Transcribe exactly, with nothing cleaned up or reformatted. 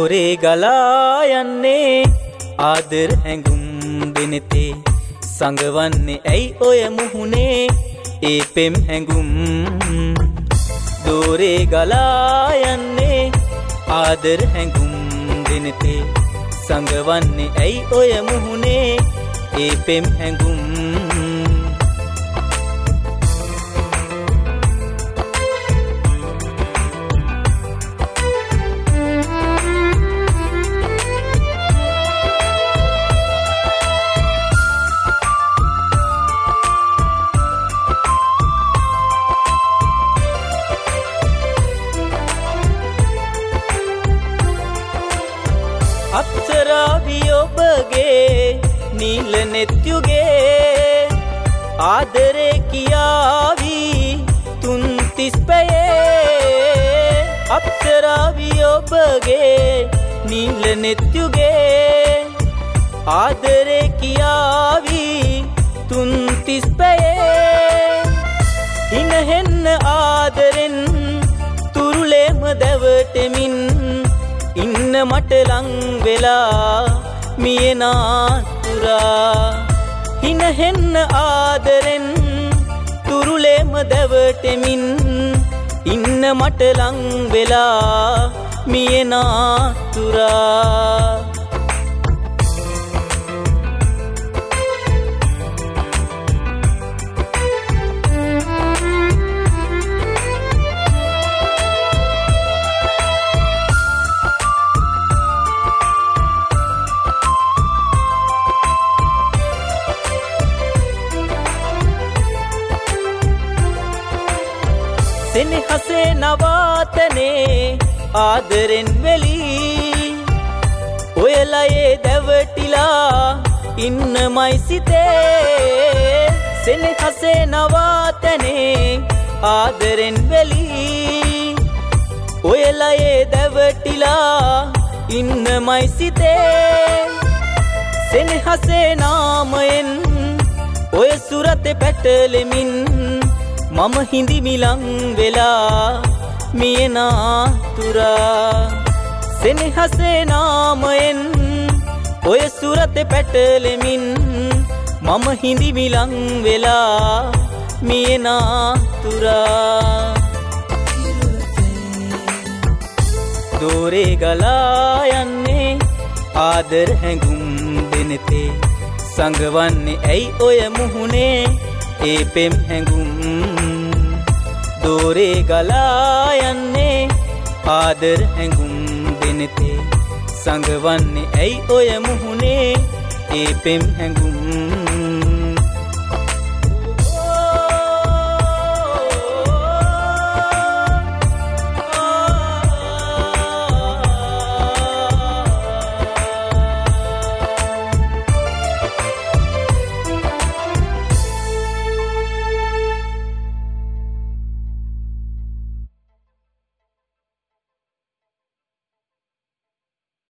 දෝරේ ගලා යන්නේ ආදර හැඟුම් දෙනෙතේ සංගවන්නේ ඇයි ඔය මුහුණේ ඒ පෙම් හැඟුම් දෝරේ ගලා යන්නේ ආදර හැඟුම් දෙනෙතේ සංගවන්නේ ඇයි ඔය මුහුණේ ඒ පෙම් හැඟුම් අප්සරාවි ඔබගේ නිල නෙත්යුගේ ආදරේ කියාවි තුන් තිස් පැයේ අප්සරාවි ඔබගේ නිල නෙත්යුගේ ආදරේ කියාවි තුන් තිස් පැයේ හිනහෙන්න ආදරෙන් තුරුලේම දැවටෙමින් ඉන්න මට ලං වෙලා මියනාතුරා හිනහෙන්න ආදරෙන් තුරුලේම දැවටෙමින් ඉන්න මට ලං වෙලා මියනාතුරා සෙනෙහසේ නවාතනේ ආදරෙන් වෙලී ඔයලයේ දැවටිලා ඉන්නමයි සිතේ සෙනෙහසේ නවාතනේ ආදරෙන් වෙලී ඔයලයේ දැවටිලා ඉන්නමයි සිතේ සෙනෙහසේ නාමයෙන් ඔය සුරතේ පැටලෙමින් මම හිඳිමිලං වෙලා මියනාතුරා සෙනෙහසේ නාමයෙන් ඔය සුරතේ පැටලෙමින් මම හිඳිමිලං වෙලා මියනාතුරා දෝරේ ගලා යන්නේ ආදර හැඟුම් දෙනෙතේ සංගවන්නේ ඇයි ඔය මුහුණේ ඒ පෙම් හැඟුම් දෝරේ ගලා යන්නේ ආදර හැඟුම් දෙනෙතේ සංගවන්නේ ඇයි ඔය මුහුණේ ඒ පෙම් හැඟුම්